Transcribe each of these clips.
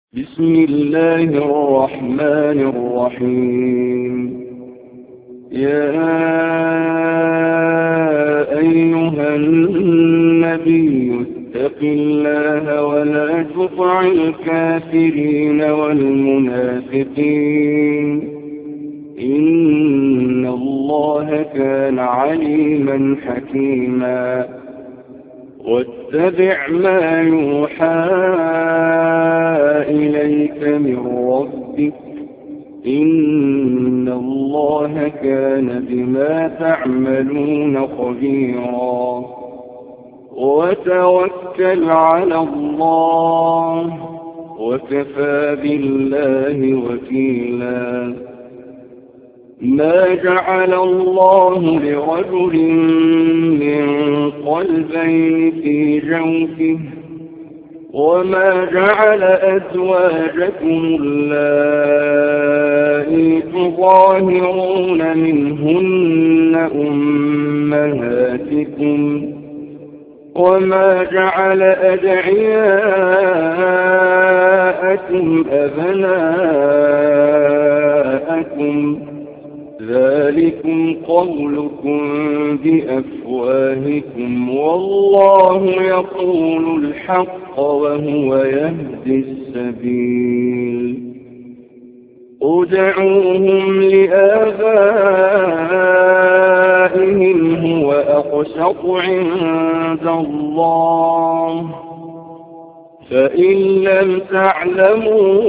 بسم الله الرحمن الرحيم. يا أيها النبي اتق الله ولا تطع الكافرين والمنافقين إن الله كان عليما حكيما. واتبع ما يوحى إليك من ربك إن الله كان بما تعملون خبيرا. وتوكل على الله وكفى بالله وكيلا. ما جعل الله لرجل من قلبين في جوفه وما جعل أزواجكم اللائي تظاهرون منهن أمهاتكم وما جعل أدعياءكم أبناءكم ذلكم قولكم بأفواهكم والله يقول الحق وهو يهدي السبيل. ادعوهم لآبائهم هو أقسط عند الله فإن لم تعلموا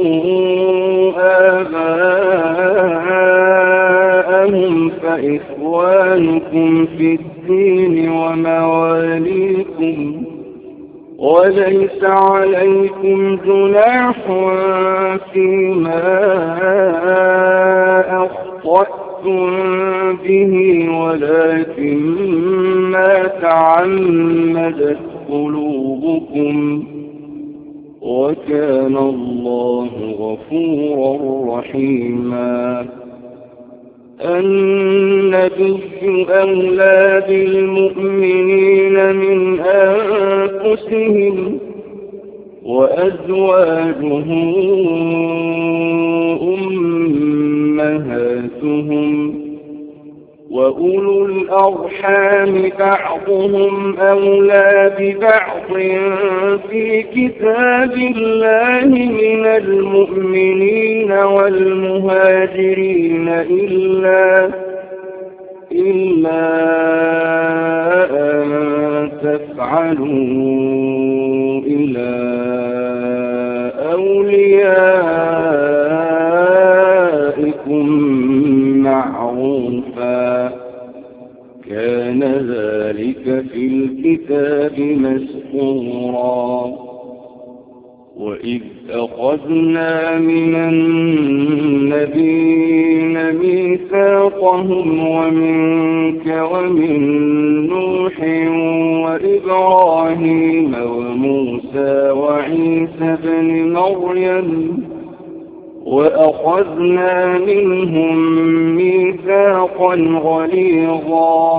آباءهم فإخوانكم في الدين ومواليكم وليس عليكم جناح فيما أخطأتم به ولكن ما تعمدت قلوبكم وكان الله غفورا رحيما. النبي أولى بالمؤمنين من أنفسهم وأزواجه أمهاتهم وأولو الأرحام بعضهم أولى ببعض في كتاب الله من المؤمنين والمهاجرين إلا أن تفعلوا إلى أوليائكم معروفا كان ذلك في الكتاب مسطورا. وإذ أخذنا من النبيين ميثاقهم ومنك ومن نوح وإبراهيم وموسى وعيسى بن مريم وأخذنا منهم ميثاقا غليظا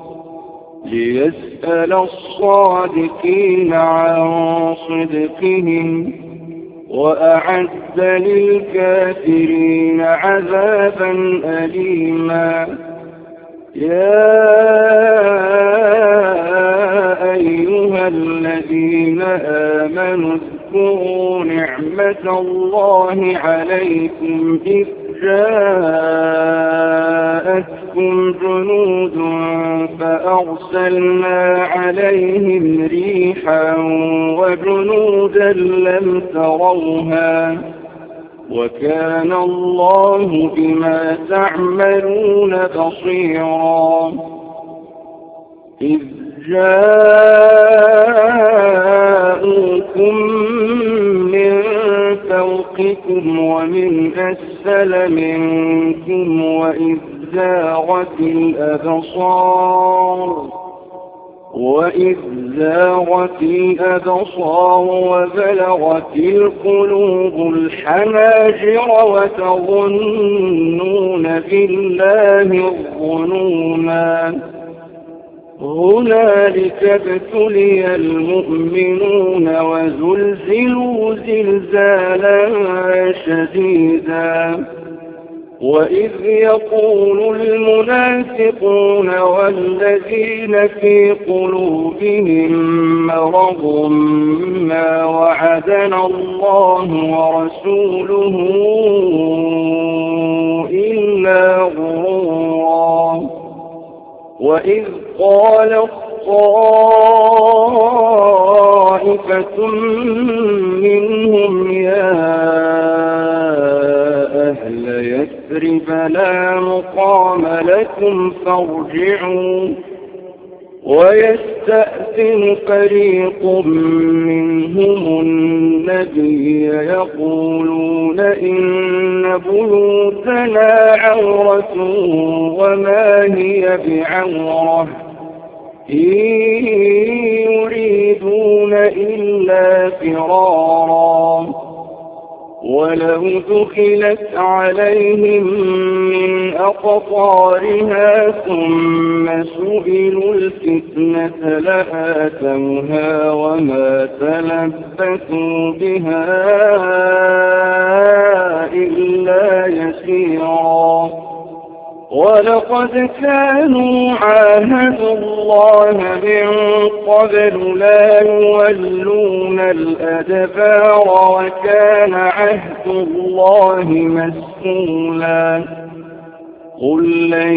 ليسأل الصادقين عن صدقهم وأعد للكافرين عذابا أليما. يا أيها الذين آمنوا اذكروا نعمة الله عليكم إذ جاءتكم جنود فأرسلنا عليهم ريحا وجنودا لم تروها وكان الله بما تعملون بصيرا. إذ جاءوكم من فوقكم ومن أسفل منكم وإذ زاغت الأبصار وبلغت القلوب الحناجر وتظنون بالله الظنونا. هنالك ابتلي المؤمنون وزلزلوا زلزالا شديدا وإذ يقول المنافقون والذين في قلوبهم مرض ما وعدنا الله ورسوله إلا غرورا وإذ قالت طائفة منهم يا أهل يثرب لا مقام لكم فارجعوا ويستأذن فريق منهم النبي يقولون إن بيوتنا عورة وما هي بعورة إن يريدون إلا فرارا ولو دخلت عليهم من أقطارها ثم سئلوا الفتنة لآتوها وما تلبثوا بها إلا يسيرا ولقد كانوا عاهدوا الله من قبل لا يولون الأدبار وكان عهد الله مسؤولا قل لن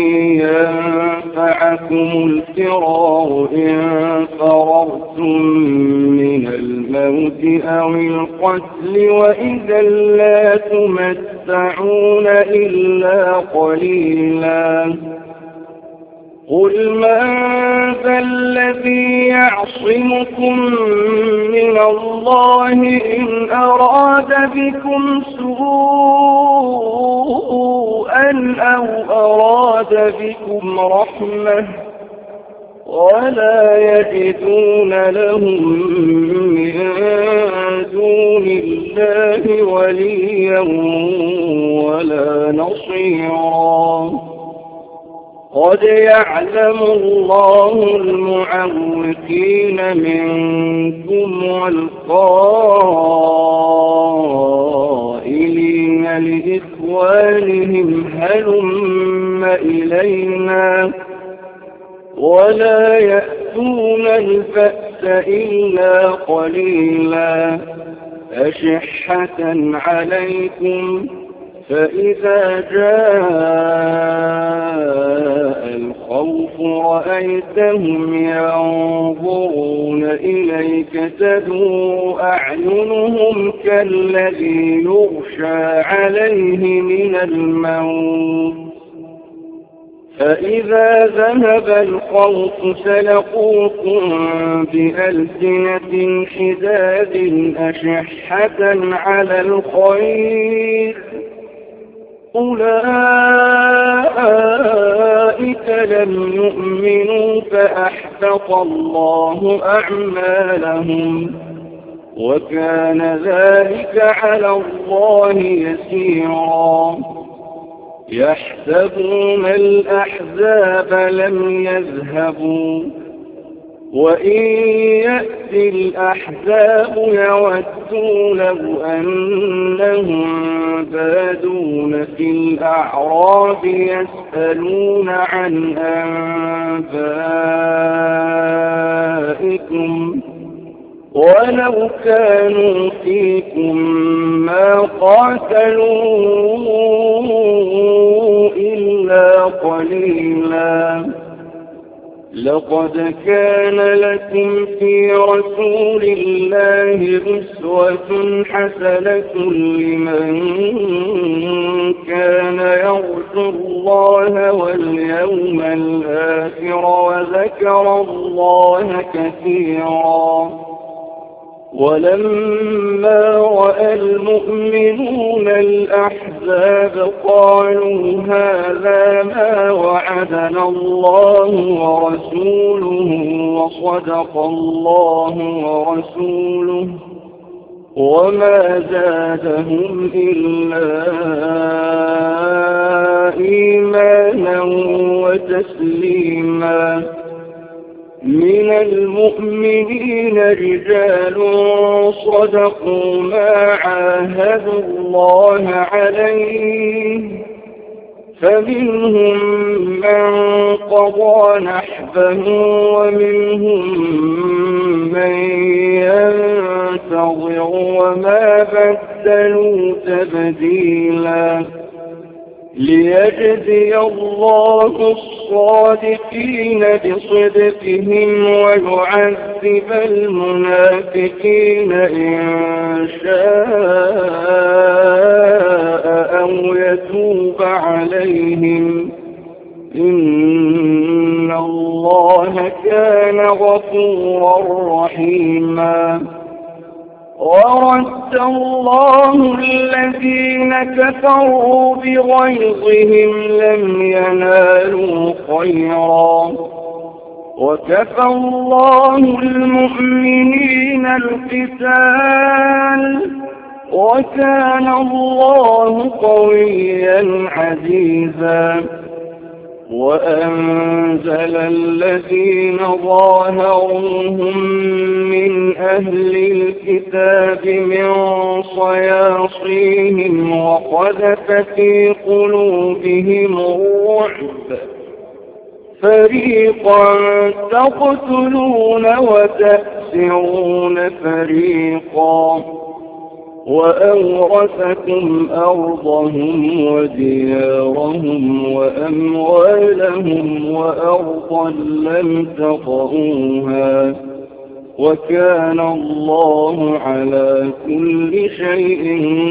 ينفعكم الفرار إن فررتم من الموت أو القتل وإذا لا تمتعون إلا قليلا قل من ذا الذي يعصمكم من الله إن أراد بكم سوءا أو أراد بكم رحمة ولا يجدون لهم من دون الله وليا ولا نصيرا قد يعلم الله المعوقين منكم والقائلين لإخوانهم هلم إلينا ولا يأتون البأس إلا قليلا أشحة عليكم فإذا جاء الخوف رأيتهم ينظرون إليك تدور أعينهم كالذي يغشى عليه من الموت فإذا ذهب الخوف سلقوكم بألسنة حداد أشحة على الخير أولئك لم يؤمنوا فأحبط الله أعمالهم وكان ذلك على الله يسيرا يحسبون الأحزاب لم يذهبوا وإن يأتي الأحزاب يودوا لو أنهم بادون في الأعراب يسألون عن أنبائكم ولو كانوا فيكم ما قاتلوا إلا قليلا لقد كان لكم في رسول الله أسوة حسنة لمن كان يرجو الله واليوم الآخر وذكر الله كثيرا ولما رأى المؤمنون الأحزاب قالوا هذا ما وعدنا الله ورسوله وصدق الله ورسوله وما زادهم إلا إيمانا وتسليما من المؤمنين رجال صدقوا ما عاهدوا الله عليه فمنهم من قضى نحبه ومنهم من ينتظر وما بدلوا تبديلا ليجزي الله الصادقين بصدقهم ويعذب المنافقين إن شاء أو يتوب عليهم إن الله كان غفورا رحيما ورد الله الذين كفروا بغيظهم لم ينالوا خيرا وكفى الله المؤمنين القتال وكان الله قويا عزيزا وأنزل الذين ظاهروهم من أهل الكتاب من صياصيهم وقذف في قلوبهم الرعب فريقا تقتلون وتأسرون فريقا وأورثكم أرضهم وديارهم وأموالهم وأرضا لم تطئوها وكان الله على كل شيء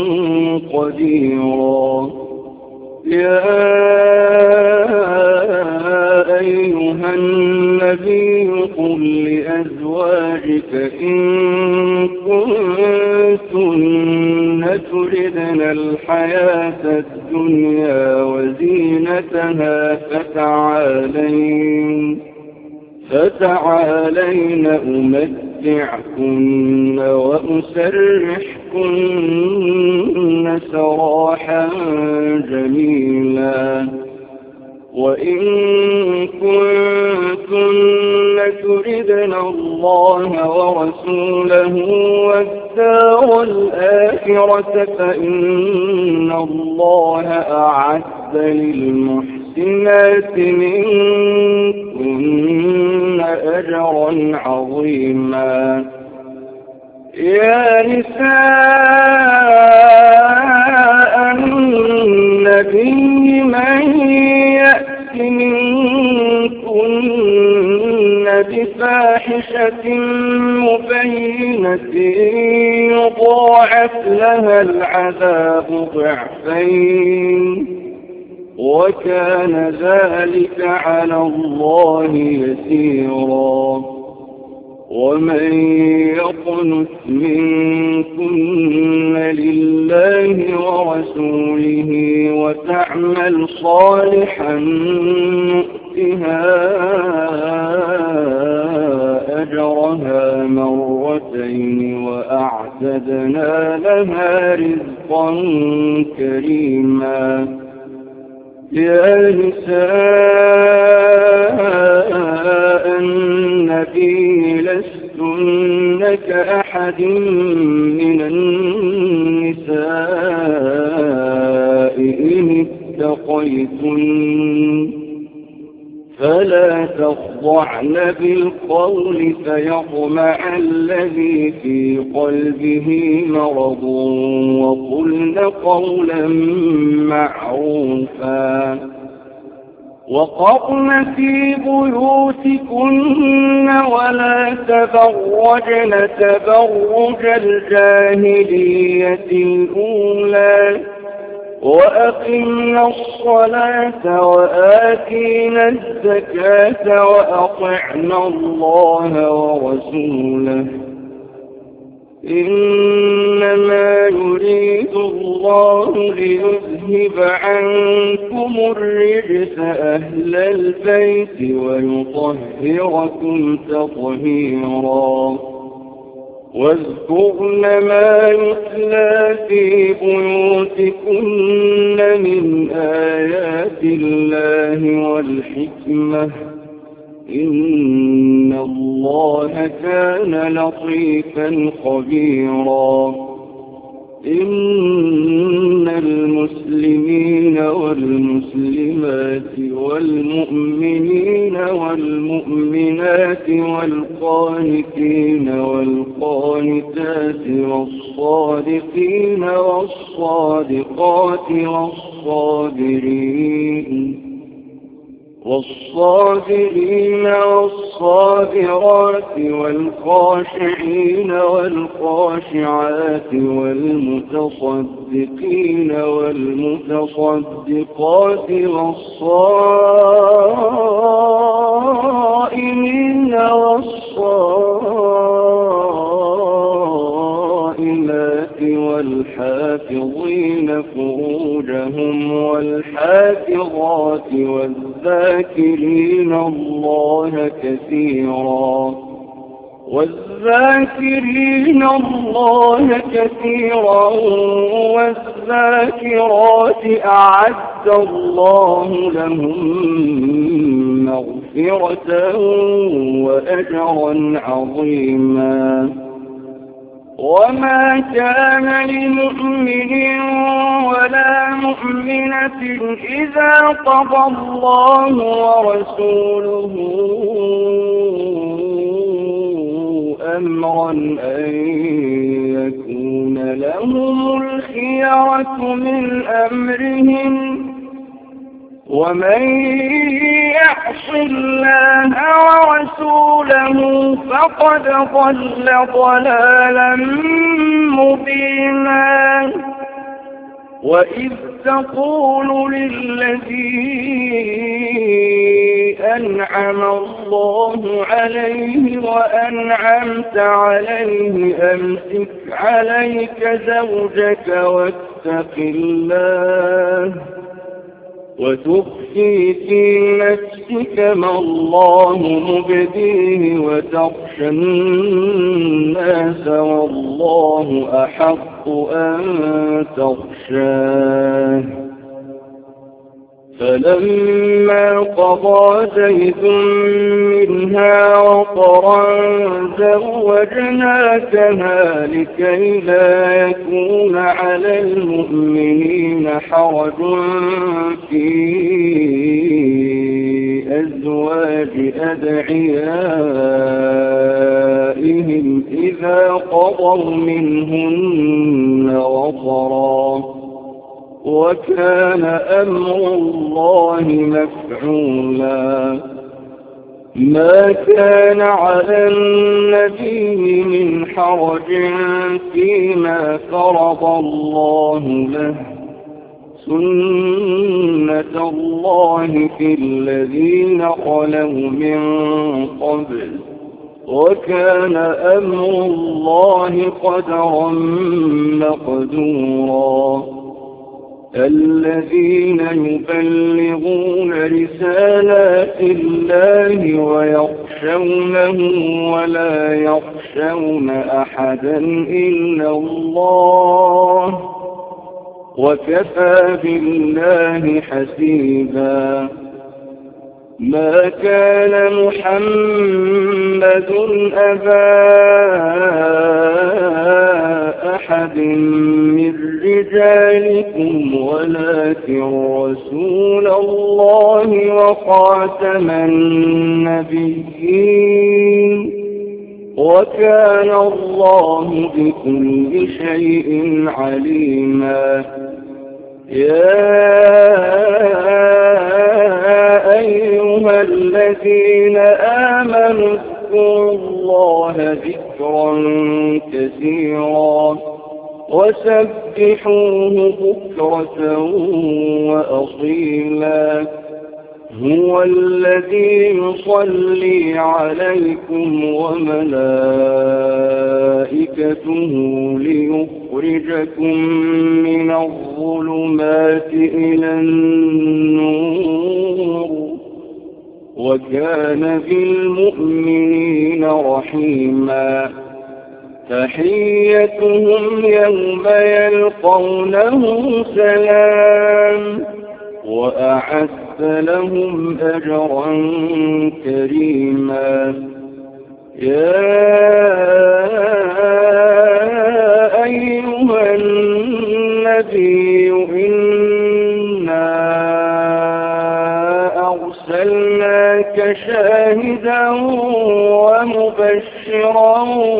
قديرا يا أيها النبي قل لأزواجك إن كنتن تردن الحياة الدنيا وزينتها فتعالين أمتعكن وأسرحكن سراحا جميلا وإن كنتن تردن الله ورسوله والدار الآخرة فإن الله أعد للمحسنات منكن أجرا عظيما يا نساء النبي من يأت منكن بفاحشة مبينة يضاعف لها العذاب ضعفين وكان ذلك على الله يسيرا ومن يقنت منكن لله ورسوله وتعمل صالحا نؤتها أجرها مرتين وأعتدنا لها رزقا كريما يا نساء النبي لستن كأحد من النساء إن اتقيتن فلا تخضعن بالقول فيطمع الذي في قلبه مرض وقلن قولا معروفا وقرن في بيوتكن ولا تبرجن تبرج الجاهلية الأولى وأقمنا الصلاة وآتينا الزكاة وأطعنا الله ورسوله إنما يريد الله ليذهب عنكم الرجس أهل البيت ويطهركم تطهيرا واذكرن ما يتلى في بيوتكن من آيات الله والحكمة إن الله كان لطيفا خبيرا. إن المسلمين والمسلمات والمؤمنين والمؤمنات والقانتين والقانتات والصادقين والصادقات والصابرين والصابرات والخاشعين والخاشعات والمتصدقين والمتصدقات والصائمين والصائمات والحافظين فروجهم والحافظات والذاكرين الله كثيرا والذاكرات أعد الله لهم مغفرة وأجرا عظيما. وما كان لمؤمن ولا مؤمنة إذا قضى الله ورسوله أمرا أن يكون لهم الخيرة من أمرهم ومن يعص الله ورسوله فقد ضل ضلالا مبينا. وإذ تقول للذي أنعم الله عليه وأنعمت عليه أمسك عليك زوجك واتق الله وتخفي في نفسك ما الله مبديه وتخشى الناس والله أحق أن تخشاه. فلما قضى زيد منها وطرا زوجناكها لكي لا يكون على المؤمنين حرج في أزواج أدعيائهم إذا قضوا منهن وطرا وكان أمر الله مفعولا. ما كان على النبي من حرج فيما فرض الله له سنة الله في الذين خلوا من قبل وكان أمر الله قدرا مقدورا. الذين يبلغون رسالات الله ويخشونه ولا يخشون أحدا إلا الله وكفى بالله حسيبا. ما كان محمد أبا أحد من رجالكم ولكن رسول الله وخاتم النبيين وكان الله بكل شيء عليما. يا أيها الذين آمنوا اذكروا الله ذكرا كثيرا وسبحوه بكرة وأصيلا. هو الذي يصلي عليكم وملائكته ليخرجكم من الظلمات إلى النور وكان بالمؤمنين رحيما. تحيتهم يوم يلقونه سلام وأعد لهم أجرا كريما. يا أيها النبي إنا أرسلناك شاهدا ومبشرا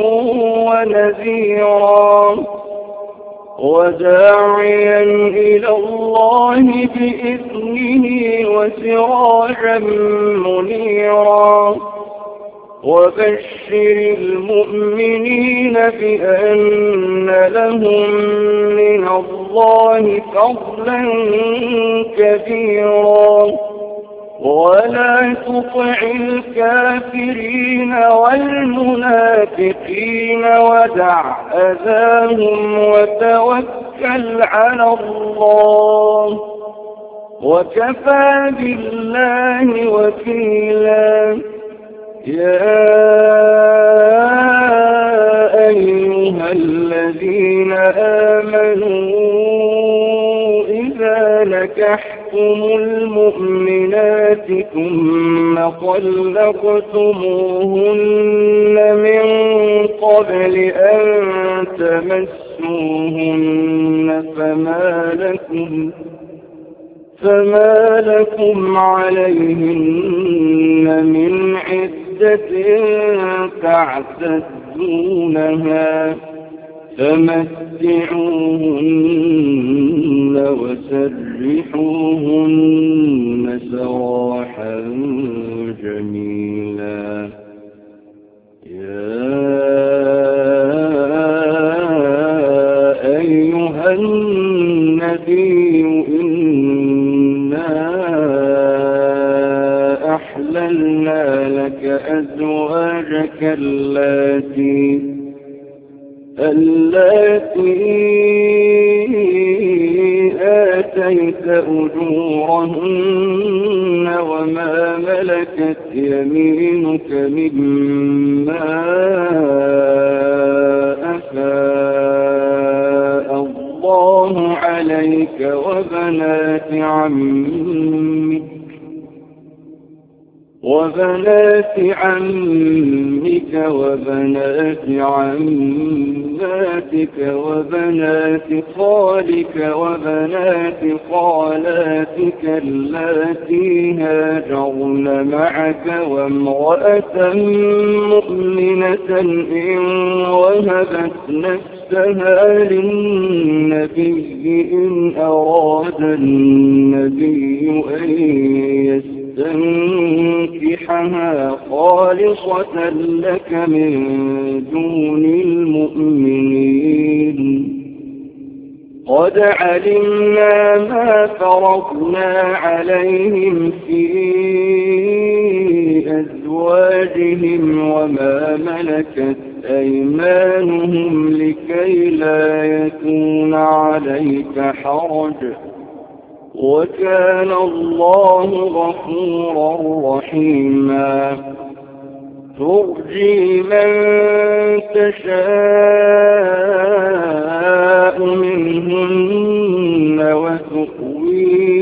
ونذيرا وداعيا إلى الله بإذنه وسراجا منيرا وبشر المؤمنين بأن لهم من الله فضلا كبيرا ولا تطع الكافرين والمنافقين ودع أذاهم وتوكل على الله وكفى بالله وكيلا. يا أيها الذين آمنوا إذا نكحتم المؤمنات ثم طلقتموهن من قبل أن تمسوهن فما لكم عليهن من عدة تعتدونها فمتعوهن وسرحوهن سراحا جميلا. يا أيها النبي إنا أحللنا لك أزواجك اللاتي آتيت أجورهن وما ملكت يمينك مما أفاء الله عليك وبنات عمك وبنات عماتك وبنات خالك وبنات خالاتك اللاتي هاجرن معك وامرأة مؤمنة إن وهبت نفسها للنبي إن أراد النبي أن تنكحها خالصة لك من دون المؤمنين. قد علمنا ما فرضنا عليهم في أزواجهم وما ملكت أيمانهم لكي لا يكون عليك حرج وكان الله غفورا رحيما. ترجي من تشاء منهن وتؤوي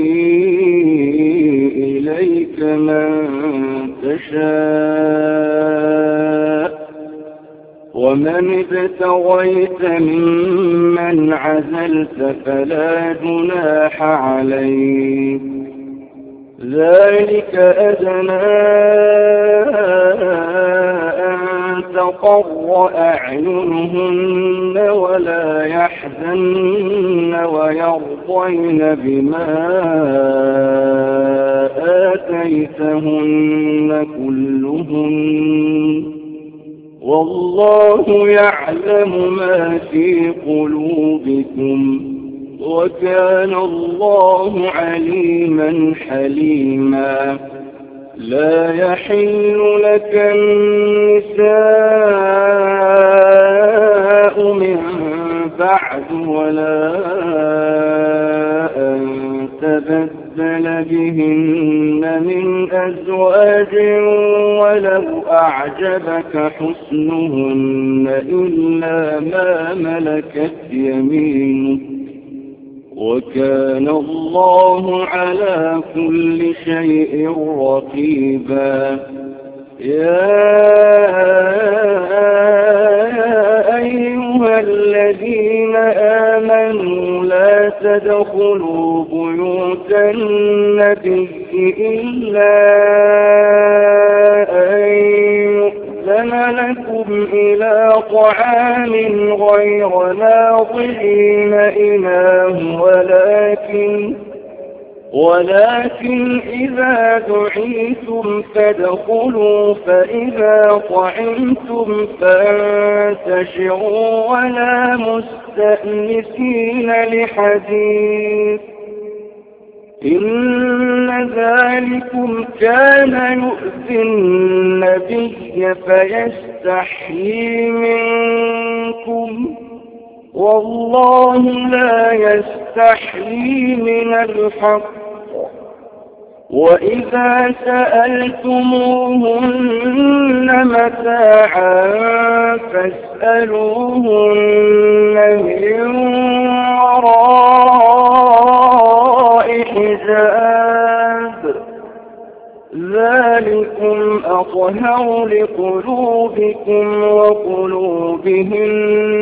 إليك من تشاء ومن ابتغيت ممن عزلت فلا جناح عليك ذلك أدنى أن تقر أعينهن ولا يحزن ويرضين بما آتيتهن كلهن والله يعلم ما في قلوبكم وكان الله عليما حليما. لا يحل لك النساء من بعد ولا أن تبدل بهن من أزواج ولو أعجبك حسنهن إلا ما ملكت يمينك وكان الله على كل شيء رقيبا. يا أيها الذين آمنوا لا تدخلوا بيوت النبي إلا أن يؤذن لكم إلى طعام غير ناظرين إناه ولكن إذا دعيتم فادخلوا فإذا طعمتم فانتشروا ولا مستأنسين لحديث إن ذلكم كان يؤذي النبي فيستحيي منكم والله لا يستحيي من الحق. وإذا سألتموهن متاعا فاسألوهن من وراء حجاب ذلكم أطهر لقلوبكم وقلوبهم.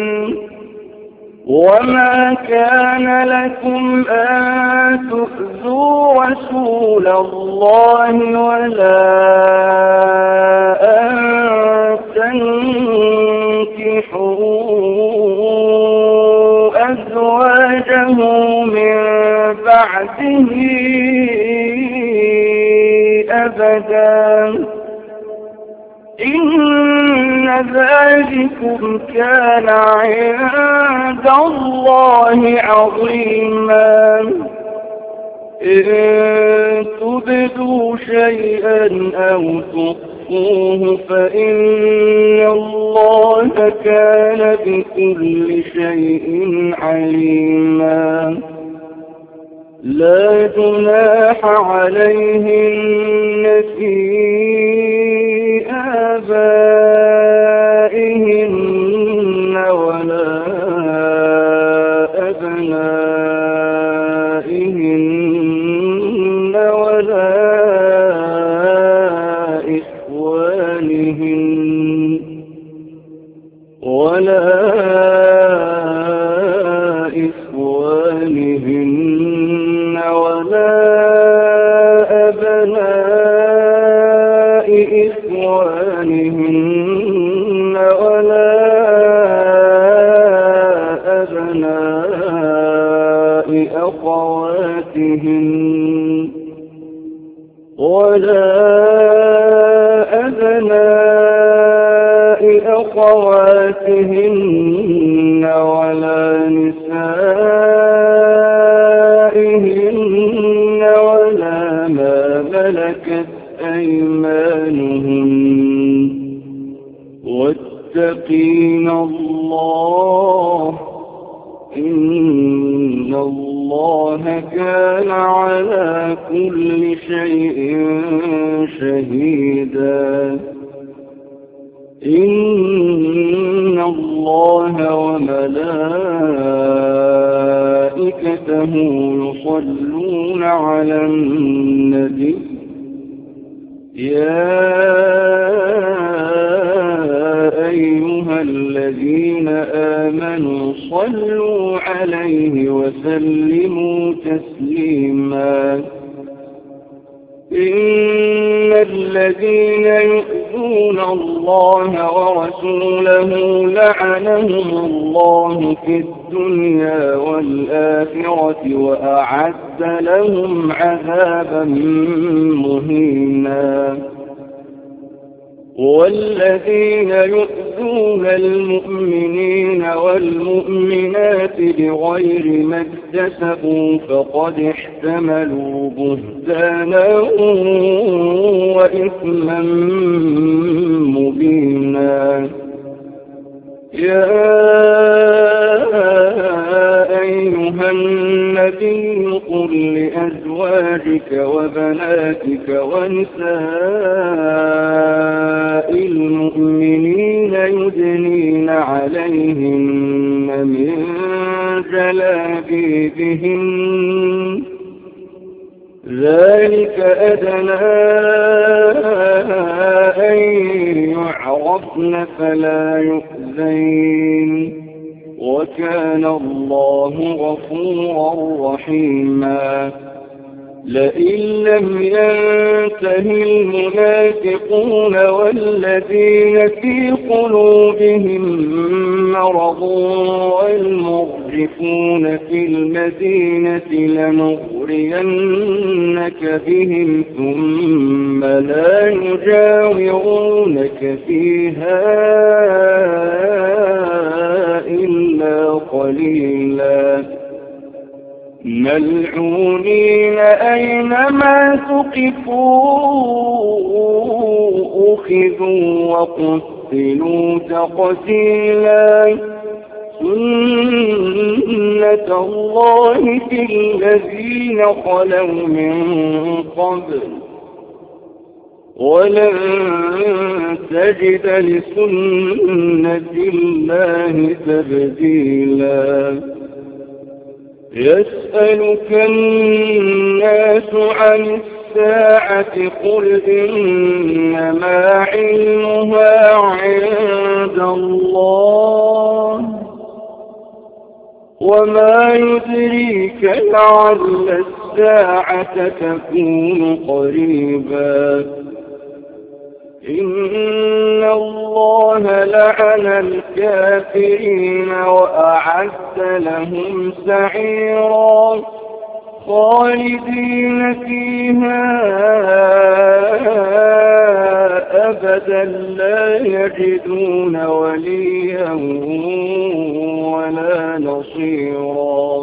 وما كان لكم أن تؤذوا رسول الله ولا أن تنكحوا أزواجه من بعده أبدا إن ذلكم كان عند الله عظيما. إن تبدوا شيئا أو تخفوه فإن الله كان بكل شيء عليما. لا جناح عليهن في آبائهن ولا أبنائهن ولا إخوانهن ولا أبناء إخوانهن ولا أبناء أخواتهن ولا أبناء أخواتهن ولا نسائهن ولا ما ملكت أيمانهن واتقين الله إن الله كان على كل شيء شهيدا. إن الله وملائكته يصلون على النبي يا أيها الذين آمنوا صلوا عليه وسلموا تسليما. إن الذين يؤذون الله ورسوله لعنهم الله في الدنيا والآخرة وأعد لهم عذابا مهينا. والذين يؤذون المؤمنين والمؤمنات بغير ما اكتسبوا فقد احتملوا بهتانا وإثما مبينا. يا أيها النبي قل لأزواجك وبناتك ونساء المؤمنين يدنين عليهن من جلابيبهن ذلك أدنى أن يعرفن فلا يؤذين وكان الله غفورا رحيما لئن لم ينته المنافقون والذين في قلوبهم مرض والمرجفون في المدينة لنغرينك بهم ثم لا يجاورونك فيها إلا قليلا ملعونين أينما ثقفوا أخذوا وقتلوا تقتيلا سنة الله في الذين خلوا من قبل ولن تجد لسنة الله تبديلا يسألك الناس عن الساعة قل إنما علمها عند الله وما يدريك لعل الساعة تكون قريبا إن الله لعن الكافرين وأعد لهم سعيرا خالدين فيها أبدا لا يجدون وليا ولا نصيرا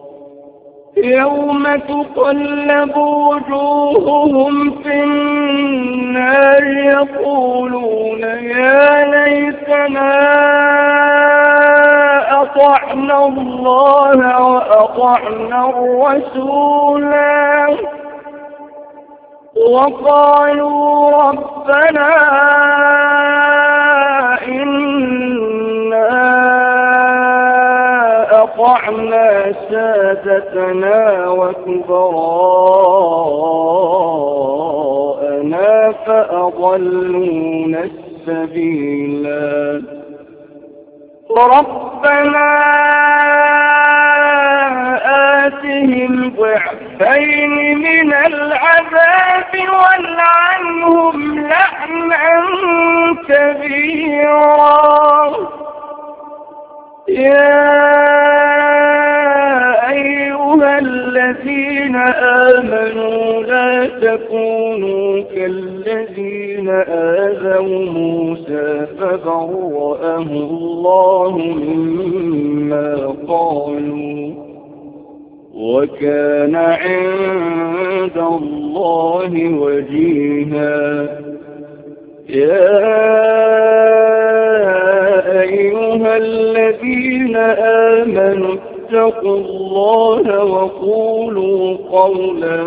يوم تقلب وجوههم في النار يقولون يا ليتنا أطعنا الله وأطعنا الرسولا وقالوا ربنا إنا أطعنا سادتنا وكبراءنا فأضلونا السبيلا ربنا آتهم ضعفين من العذاب والعنهم لعنا كبيرا يا أيها الذين آمنوا لا تكونوا كالذين آذوا موسى فبرأه الله مما قالوا وكان عند الله وجيها يا أيها الذين آمنوا اتقوا الله وقولوا قولا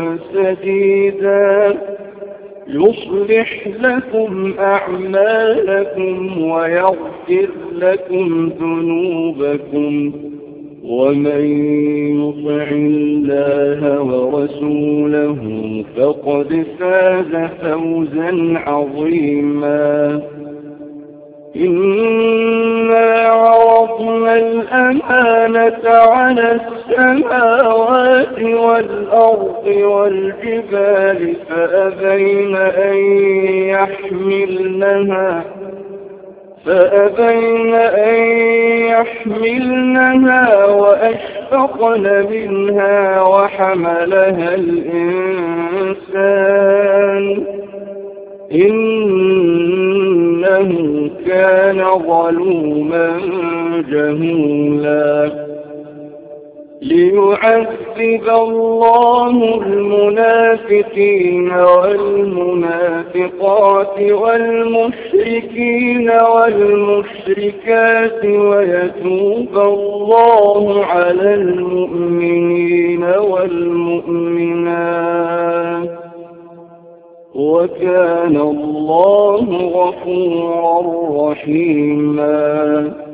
سديدا يصلح لكم أعمالكم ويغفر لكم ذنوبكم ومن يطع الله ورسوله فقد فاز فوزا عظيما إنا عرضنا الأمانة على السماوات والأرض والجبال فأبين أن يحملنها وأشفقن منها وحملها الإنسان إنه كان ظلوما جهولا ليعذب الله المنافقين والمنافقات والمشركين والمشركات ويتوب الله على المؤمنين والمؤمنات وكان الله غفورا رحيما